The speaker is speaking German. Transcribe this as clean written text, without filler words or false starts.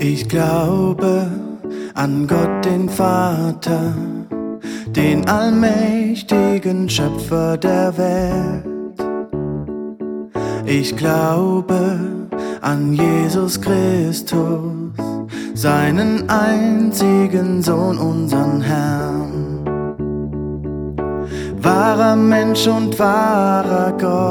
Ich glaube an Gott, den Vater, den allmächtigen Schöpfer der Welt. Ich glaube an Jesus Christus, seinen einzigen Sohn, unseren Herrn. Wahrer Mensch und wahrer Gott.